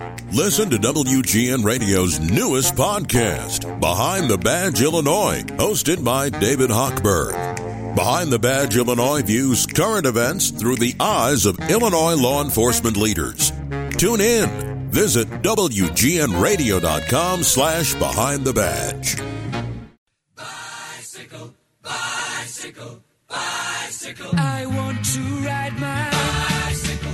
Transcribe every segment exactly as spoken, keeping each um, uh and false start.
Listen to W G N Radio's newest podcast, Behind the Badge Illinois, hosted by David Hochberg. Behind the Badge Illinois views current events through the eyes of Illinois law enforcement leaders. Tune in. Visit W G N radio dot com slash behind the badge. Bicycle, bicycle, bicycle. I want to ride my bicycle,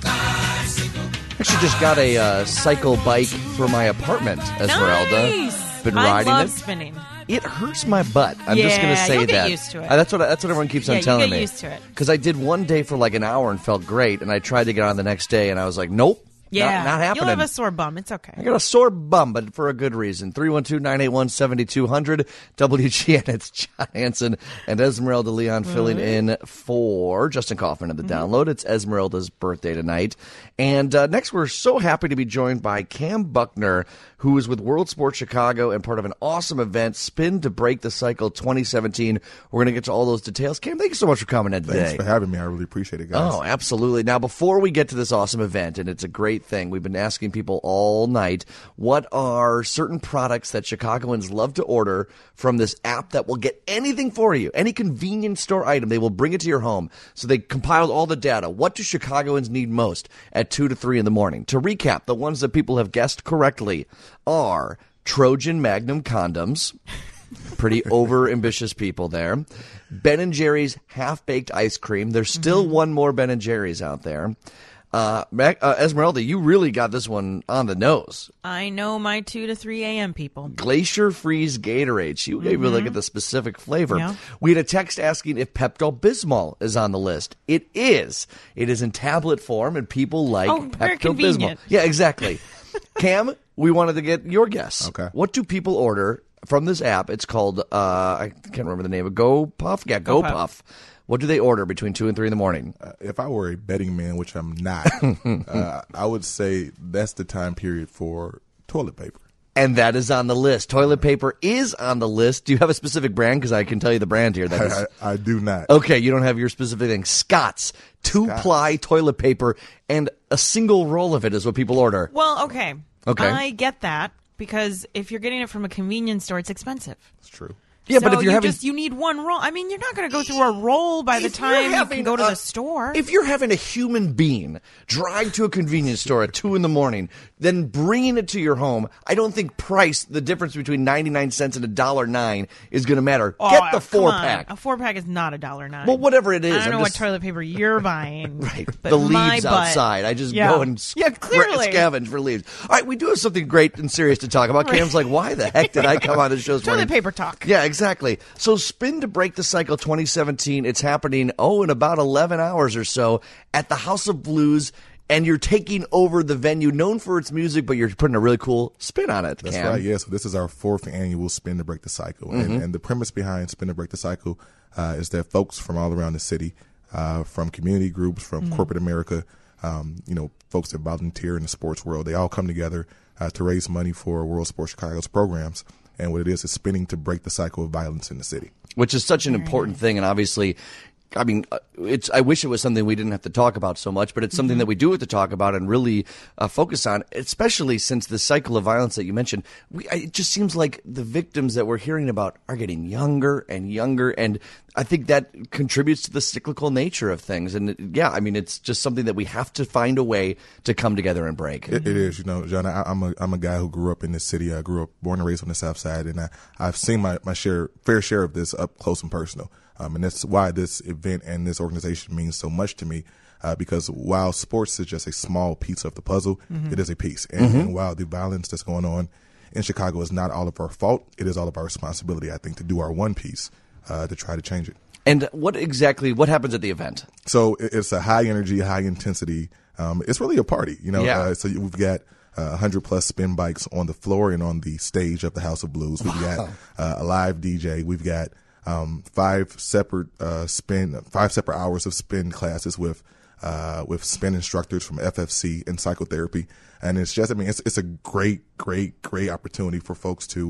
bicycle. Actually, just got a uh, cycle bike for my apartment, Esmeralda. Nice. Been I riding love it. spinning. It hurts my butt. I'm just going to Yeah, say you'll get that. used to it. Uh, that's what that's what everyone keeps Yeah, on you telling get me. used to it. Because I did one day for like an hour and felt great, and I tried to get on the next day, and I was like, nope, Yeah, not, not happening. you'll have a sore bum. It's okay. I got a sore bum, but for a good reason. three one two, nine eight one, seven two zero zero. W G N, it's John Hanson and Esmeralda Leon filling Mm-hmm. in for Justin Kaufman in the download. It's Esmeralda's birthday tonight. And uh, next, we're so happy to be joined by Cam Buckner, who is with World Sports Chicago and part of an awesome event, Spin to Break the Cycle twenty seventeen. We're going to get to all those details. Cam, thank you so much for coming in today. Thanks for having me. I really appreciate it, guys. Oh, absolutely. Now, before we get to this awesome event, and it's a great thing, we've been asking people all night, what are certain products that Chicagoans love to order from this app that will get anything for you, any convenience store item, they will bring it to your home. So they compiled all the data. What do Chicagoans need most at two to three in the morning? To recap, the ones that people have guessed correctly are Trojan Magnum condoms. Pretty over-ambitious people there. Ben and Jerry's half-baked ice cream. There's still Mm-hmm. one more Ben and Jerry's out there. Uh, Mac, uh, Esmeralda, you really got this one on the nose. I know my two to three a.m. people. Glacier Freeze Gatorade. She gave you like the specific flavor. Yeah. We had a text asking if Pepto-Bismol is on the list. It is. It is in tablet form, and people like Oh, very Pepto-Bismol. convenient. Yeah, exactly. Cam, we wanted to get your guess. Okay. What do people order from this app? It's called, uh, I can't remember the name of Go Puff? Yeah, Go, Go Puff. Puff. What do they order between two and three in the morning? Uh, if I were a betting man, which I'm not, uh, I would say that's the time period for toilet paper. And that is on the list. Toilet paper is on the list. Do you have a specific brand? Because I can tell you the brand here. That I, is. I, I do not. Okay, you don't have your specific thing. Scott's two-ply toilet paper, and a single roll of it is what people order. Well, okay. Okay. I get that because if you're getting it from a convenience store, it's expensive. It's true. Yeah, so but if you're you having just you need one roll. I mean, you're not going to go through a roll by the If you're time you having can go to a- the store. If you're having a human being drive to a convenience store at two in the morning, then bringing it to your home, I don't think price, the difference between ninety-nine cents and a dollar nine, is going to matter. Oh, Get the come four on. pack. A four pack is not a dollar nine. Well, whatever it is, I don't I'm know just- what toilet paper you're buying. Right, but the my leaves butt- outside. I just Yeah. go and yeah, scra- clearly. scavenge for leaves. All right, we do have something great and serious to talk about. Cam's like, why the heck did I come on this show this Toilet morning? paper talk. Yeah, exactly. So Spin to Break the Cycle twenty seventeen, it's happening, oh, in about eleven hours or so at the House of Blues, and you're taking over the venue known for its music, but you're putting a really cool spin on it, That's Cam. right. Yeah. So this is our fourth annual Spin to Break the Cycle, Mm-hmm. and, and the premise behind Spin to Break the Cycle uh, is that folks from all around the city, uh, from community groups, from Mm-hmm. corporate America, um, you know, folks that volunteer in the sports world, they all come together uh, to raise money for World Sports Chicago's programs. And what it is is spinning to break the cycle of violence in the city. Which is such an important thing, and obviously, I mean, uh, it's. I wish it was something we didn't have to talk about so much, but it's something that we do have to talk about and really uh, focus on, especially since the cycle of violence that you mentioned. We, I, it just seems like the victims that we're hearing about are getting younger and younger, and I think that contributes to the cyclical nature of things. And, it, yeah, I mean, it's just something that we have to find a way to come together and break. It, it is, you know, John. I, I'm a I'm a guy who grew up in this city. I grew up, born and raised on the South Side, and I, I've seen my my share, fair share of this up close and personal. Um, and that's why this event and this organization means so much to me. Uh, because while sports is just a small piece of the puzzle, mm-hmm. it is a piece. And, Mm-hmm. and while the violence that's going on in Chicago is not all of our fault, it is all of our responsibility, I think, to do our one piece uh, to try to change it. And what exactly, what happens at the event? So it- it's a high energy, high intensity. Um, it's really a party, you know. Yeah. Uh, so we've got uh, one hundred plus spin bikes on the floor and on the stage of the House of Blues. We've got uh, a live D J. We've got um, five separate uh, spin, five separate hours of spin classes with uh, with spin instructors from F F C and psychotherapy. And it's just, I mean, it's it's a great, great, great opportunity for folks to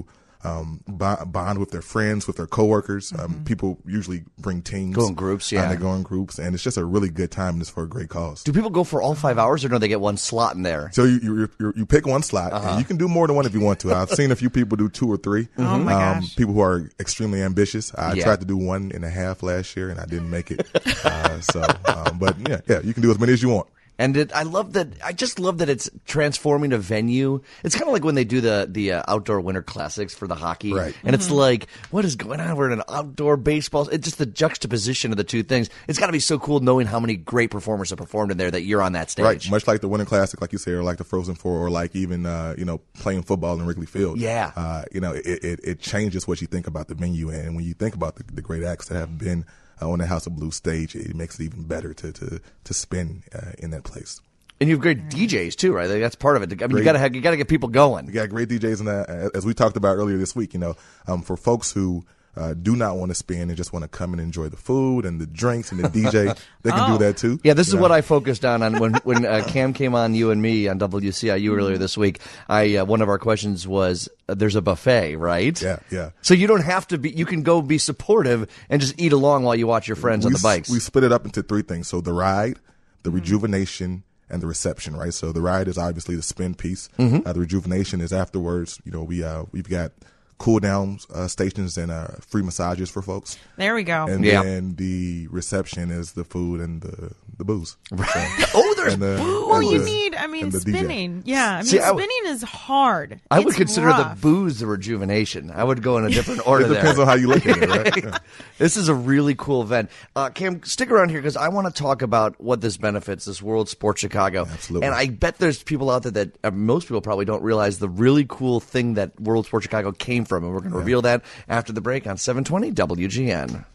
um, bond, bond with their friends, with their coworkers. Um, mm-hmm. People usually bring teams. Go in groups, yeah. And they go in groups, and it's just a really good time, and it's for a great cause. Do people go for all five hours, or do they get one slot in there? So you you, you, you pick one slot, uh-huh. and you can do more than one if you want to. I've seen a few people do two or three. Oh, mm-hmm. my um, gosh. People who are extremely ambitious. I yeah. tried to do one and a half last year, and I didn't make it. uh, so, um, but yeah, yeah, you can do as many as you want. And it, I love that. I just love that it's transforming a venue. It's kind of like when they do the the uh, outdoor winter classics for the hockey, right? And mm-hmm. it's like, what is going on? We're in an outdoor baseball. It's just the juxtaposition of the two things. It's got to be so cool knowing how many great performers have performed in there that you're on that stage, right? Much like the winter classic, like you say, or like the Frozen Four, or like even uh, you know playing football in Wrigley Field. Yeah, uh, you know it, it it changes what you think about the venue, and when you think about the, the great acts that have been uh, on the House of Blues stage, it makes it even better to to to spin uh, in that place. And you have great D Js too, right? Like that's part of it. I mean, great. you gotta have, you gotta get people going. You got great D Js in that, as we talked about earlier this week. You know, um, for folks who uh, do not want to spin and just want to come and enjoy the food and the drinks and the D J, they can oh. do that too. Yeah, this is know? what I focused on on when when uh, Cam came on You and Me on W C I U earlier this week. I uh, one of our questions was uh, there's a buffet, right? Yeah, yeah. So you don't have to be. You can go be supportive and just eat along while you watch your friends we, on the bikes. We split it up into three things. So the ride, the mm-hmm. rejuvenation, and the reception, right? So the ride is obviously the spin piece. Mm-hmm. Uh, the rejuvenation is afterwards. You know, we uh, we've got cool down uh, stations and uh, free massages for folks. There we go. And yeah. then the reception is the food and the the booze. Right. So, oh, there's the, booze. Well, you the, need, I mean, the spinning. D J. Yeah, I mean, See, I spinning w- is hard. I It's would consider rough. the booze the rejuvenation. I would go in a different order It depends there. on how you look at it, right? Yeah. This is a really cool event. Uh, Cam, stick around here because I want to talk about what this benefits, this World Sports Chicago. Absolutely. And I bet there's people out there that uh, most people probably don't realize the really cool thing that World Sports Chicago came from. And we're going to yeah. reveal that after the break on seven twenty W G N.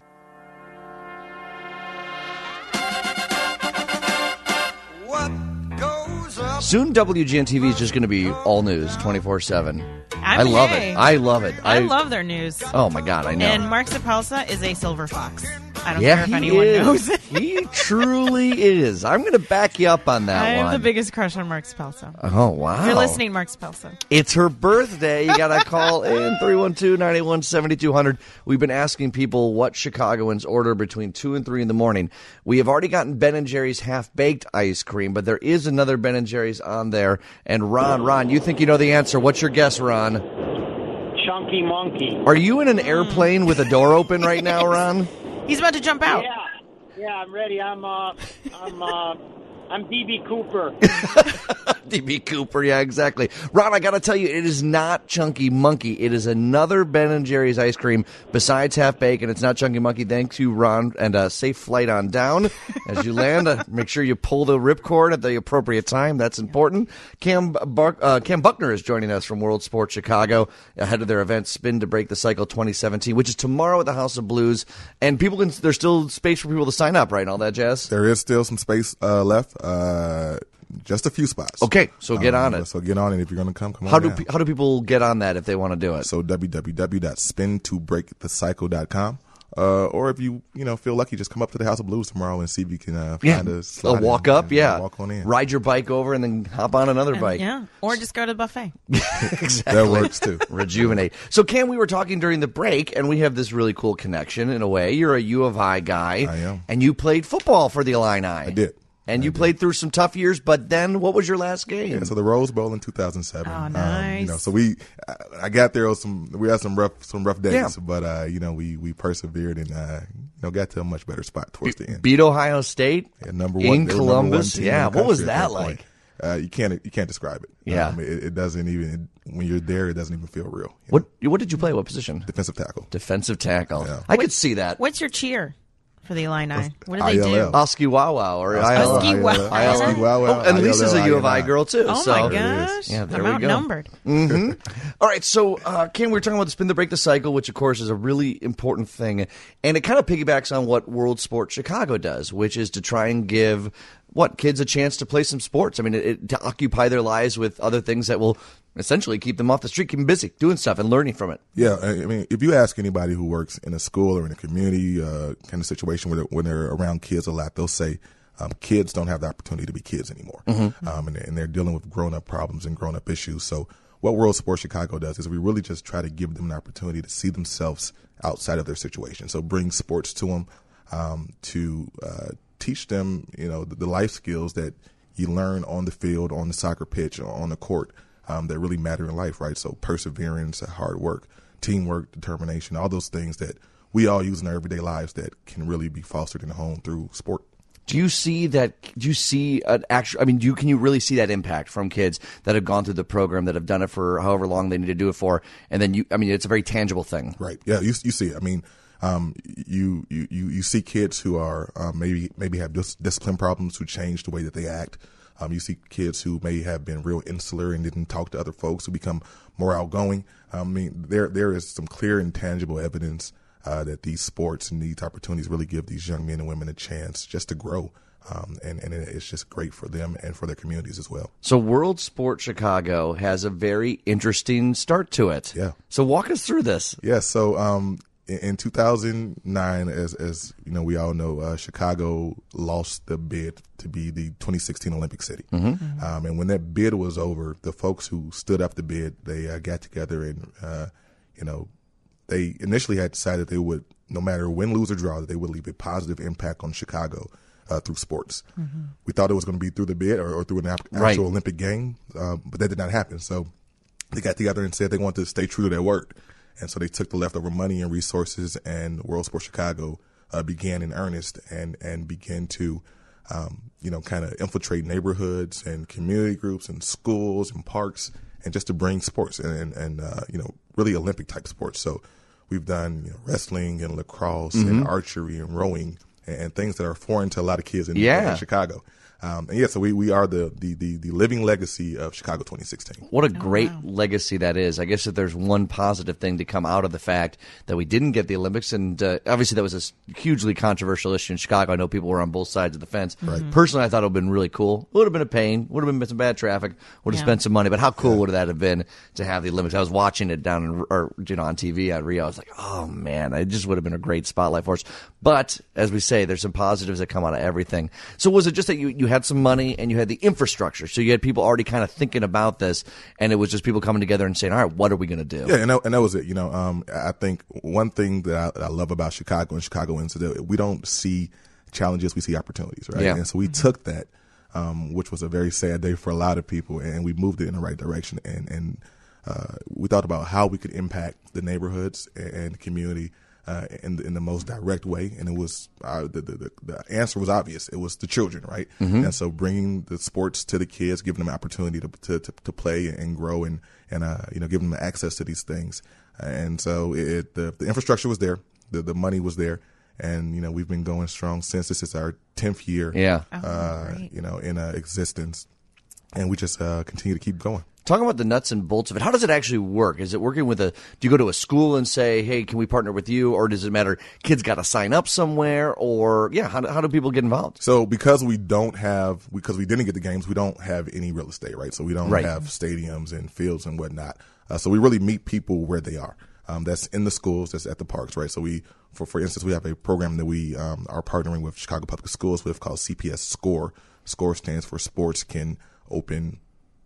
Soon W G N T V is just going to be all news twenty-four seven. I love hey. it. I love it. I, I love their news. Oh, my God, I know. And Mark Sapelsa is a silver fox. I don't yeah, care if he anyone is. knows it. He truly is. I'm going to back you up on that I one. have the biggest crush on Mark Sapelsa. Oh, wow. If you're listening, Mark Sapelsa. It's her birthday. You got to call in three one two, nine eight one, seven two zero zero. We've been asking people what Chicagoans order between two and three in the morning. We have already gotten Ben and Jerry's half-baked ice cream, but there is another Ben and Jerry's on there. And Ron, Ron, you think you know the answer. What's your guess, Ron? Chunky Monkey. Are you in an airplane with a door open right now, Ron? He's about to jump out. Yeah, yeah, I'm ready. I'm, uh, I'm, uh, I'm D B Cooper. D B Cooper, yeah, exactly. Ron, I got to tell you, it is not Chunky Monkey. It is another Ben and Jerry's ice cream besides half baked, and it's not Chunky Monkey. Thank you, Ron, and a uh, safe flight on down. As you land, uh, make sure you pull the ripcord at the appropriate time. That's important. Cam Buck, uh, Cam Buckner is joining us from World Sports Chicago ahead of their event Spin to Break the Cycle twenty seventeen, which is tomorrow at the House of Blues. And people can, there's still space for people to sign up, right, and all that jazz? There is still some space uh, left. Uh, just a few spots. Okay, so get um, on it. So get on it if you're going to come. Come how on do down. pe- how do people get on that if they want to do it? So w w w dot spin to break the cycle dot com. Uh, or if you you know feel lucky, just come up to the House of Blues tomorrow and see if you can uh, yeah. find a a slot walk in, up, and, yeah, uh, walk on in, ride your bike over, and then hop on another And- bike. Yeah, or just go to the buffet. Exactly. That works too. Rejuvenate. So, Cam, we were talking during the break, and we have this really cool connection in a way. You're a U of I guy. I am. And you played football for the Illini. I did. And I you did. played through some tough years, but then what was your last game? Yeah, so the Rose Bowl in two thousand seven. Oh, Um, nice. you know, so we, I, I got there. Was some we had some rough, some rough days, Yeah. but uh, you know, we we persevered and uh, you know got to a much better spot towards the end. Beat Ohio State Yeah, number in one they were number Columbus. one team in Yeah, the what was country at that point. like? Uh, you can't you can't describe it. Yeah. um, it, it doesn't even when you're there. It doesn't even feel real. you What know? What did you play? What position? Defensive tackle. Defensive tackle. Yeah. I could see that. What's your cheer for the Illini? What do they I L L. do? Oski Wawa or I L L. Oski Wawa. I L L. Oh, Wawa, and Lisa's a I L L, U of I I N I. girl too. Oh so. my There it gosh! is. Yeah, there I'm we go. outnumbered. All right, so uh, Ken, we were talking about the Spin to Break the Cycle, which of course is a really important thing, and it kind of piggybacks on what World Sports Chicago does, which is to try and give what kids a chance to play some sports. I mean, it, it, to occupy their lives with other things that will essentially keep them off the street, keep them busy, doing stuff and learning from it. Yeah, I I mean, if you ask anybody who works in a school or in a community uh, kind of situation where they're, when they're around kids a lot, they'll say um, kids don't have the opportunity to be kids anymore, mm-hmm. um, and, and they're dealing with grown-up problems and grown-up issues. So what World Sports Chicago does is we really just try to give them an opportunity to see themselves outside of their situation. So bring sports to them, um, to uh, teach them, you know, the, the life skills that you learn on the field, on the soccer pitch, or on the court, um, that really matter in life, right? So perseverance, hard work, teamwork, determination, all those things that we all use in our everyday lives that can really be fostered in the home through sport. Do you see that? Do you see an actual? I mean, do you, can you really see that impact from kids that have gone through the program, that have done it for however long they need to do it for, and then you? I mean, it's a very tangible thing, right? Yeah, you you see it. I mean, um, you you you see kids who are um, maybe maybe have dis- discipline problems, who change the way that they act. Um, you see kids who may have been real insular and didn't talk to other folks, who become more outgoing. I mean, there there is some clear and tangible evidence Uh, that these sports and these opportunities really give these young men and women a chance just to grow. Um, and, and it's just great for them and for their communities as well. So World Sport Chicago has a very interesting start to it. Yeah. So walk us through this. Yeah. So um, in, in two thousand nine, as, as you know, we all know, uh, Chicago lost the bid to be the twenty sixteen Olympic city. Mm-hmm. Mm-hmm. Um, and when that bid was over, the folks who stood up the bid, they uh, got together and, uh, you know, they initially had decided they would, no matter win, lose, or draw, that they would leave a positive impact on Chicago uh, through sports. Mm-hmm. We thought it was going to be through the bid or, or through an actual right. Olympic game, uh, but that did not happen. So they got together and said they wanted to stay true to their word. And so they took the leftover money and resources, and World Sports Chicago uh, began in earnest and, and began to, um, you know, kind of infiltrate neighborhoods and community groups and schools and parks, and just to bring sports and, and, and uh, you know, really Olympic-type sports. So we've done, you know, wrestling and lacrosse mm-hmm. and archery and rowing and, and things that are foreign to a lot of kids in, yeah. in Chicago. Um, and yeah, so we, we are the, the, the, the living legacy of Chicago twenty sixteen. What a great oh, wow. legacy that is. I guess that there's one positive thing to come out of the fact that we didn't get the Olympics, and uh, obviously that was a hugely controversial issue in Chicago. I know people were on both sides of the fence. Right. Mm-hmm. Personally, I thought it would have been really cool. It would have been a pain. Would have been some bad traffic. Would have Yeah. spent some money. But how cool yeah. would that have been to have the Olympics? I was watching it down in, or, you know, on T V at Rio. I was like, oh, man, it just would have been a great spotlight for us. But as we say, there's some positives that come out of everything. So was it just that you, you had some money and you had the infrastructure, so you had people already kind of thinking about this, and it was just people coming together and saying, all right, what are we going to do? Yeah, and that, and that was it. You know, um, I think one thing that I, that I love about Chicago and Chicagoans is that we don't see challenges, we see opportunities, right? Yeah. And so we mm-hmm. took that, um, which was a very sad day for a lot of people, and we moved it in the right direction, and, and uh, we thought about how we could impact the neighborhoods and, and the community Uh, in, the, in the most direct way, and it was uh, the, the the answer was obvious. It was the children, right? Mm-hmm. And so bringing the sports to the kids, giving them an opportunity to to, to, to play and grow, and and uh, you know, giving them access to these things. And so it the, the infrastructure was there, the the money was there, and you know, we've been going strong since. This is our tenth year, yeah, uh, oh, you know, in uh, existence, and we just uh, continue to keep going. Talking about the nuts and bolts of it, how does it actually work? Is it working with a, do you go to a school and say, hey, can we partner with you? Or does it matter, kids got to sign up somewhere? Or, yeah, how do, how do people get involved? So because we don't have, because we didn't get the games, we don't have any real estate, right? So we don't right. have stadiums and fields and whatnot. Uh, so we really meet people where they are. Um, that's in the schools, that's at the parks, right? So we, for for instance, we have a program that we um, are partnering with Chicago Public Schools with called C P S SCORE. SCORE stands for Sports Can Open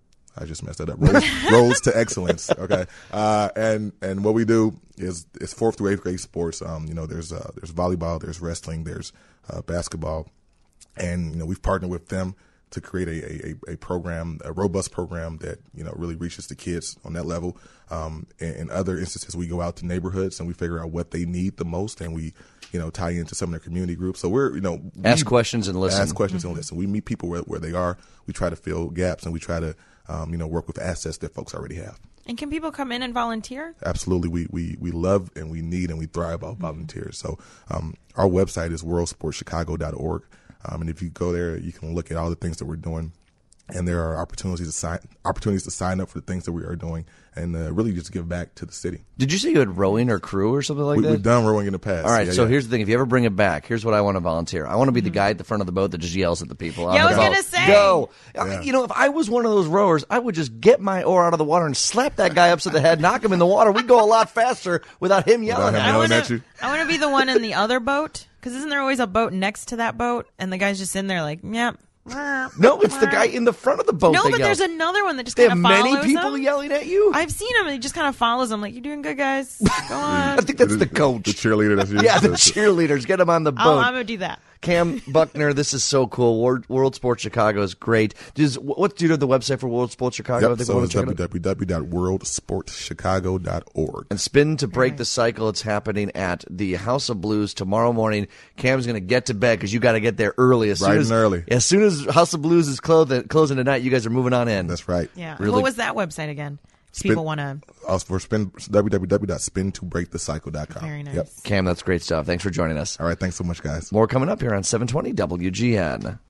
I just messed that up. Roads, roads to excellence. Okay, uh, and and what we do is is fourth through eighth grade sports. Um, you know, there's uh, there's volleyball, there's wrestling, there's uh, basketball, and you know we've partnered with them to create a, a, a program, a robust program that you know really reaches the kids on that level. Um, in, in other instances, we go out to neighborhoods and we figure out what they need the most, and we you know tie into some of their community groups. So we're you know ask we, questions and listen. Ask questions mm-hmm. and listen. We meet people where, where they are. We try to fill gaps, and we try to um, you know work with assets that folks already have. And can people come in and volunteer? Absolutely. We we, we love and we need and we thrive off mm-hmm. volunteers. So um, our website is world sports chicago dot org. Um, and if you go there, you can look at all the things that we're doing, and there are opportunities to sign opportunities to sign up for the things that we are doing, and uh, really just give back to the city. Did you say you had rowing or crew or something like we, that? We've done rowing in the past. All right, yeah, so yeah. here's the thing: if you ever bring it back, here's what I want to volunteer. I want to be the guy at the front of the boat that just yells at the people. on Yeah, I the was boat. gonna say. Go. Yeah. You know, if I was one of those rowers, I would just get my oar out of the water and slap that guy upside the head, knock him in the water. We'd go a lot faster without him yelling Without him at I me. yelling wanna, at you? I want to be the one in the other boat, because isn't there always a boat next to that boat, and the guy's just in there like, yep, No, it's the guy in the front of the boat. No, that but yells. there's another one that just They kind have of follows many people them. yelling at you. I've seen him, and he just kind of follows them. Like, you're doing good, guys. Go on. I think that's the coach. The cheerleader. That's Yeah, the cheerleaders. Get them on the boat. Oh, I'm gonna do that. Cam Buckner, this is so cool. World, World Sports Chicago is great. Does, what's do you know the website for World Sports Chicago? I Yep, think so we'll it's check it out. w w w dot world sports chicago dot org. And Spin to Break the Cycle. It's happening at the House of Blues tomorrow morning. Cam's going to get to bed because you got to get there early. As soon Bright as, and early. As soon as House of Blues is closing, closing tonight, you guys are moving on in. That's right. Yeah. Really- What was that website again? If Spin- people want to. Also for spin w w w dot spin to break the cycle dot com. Very nice. Yep. Cam, that's great stuff. Thanks for joining us. All right. Thanks so much, guys. More coming up here on seven twenty W G N.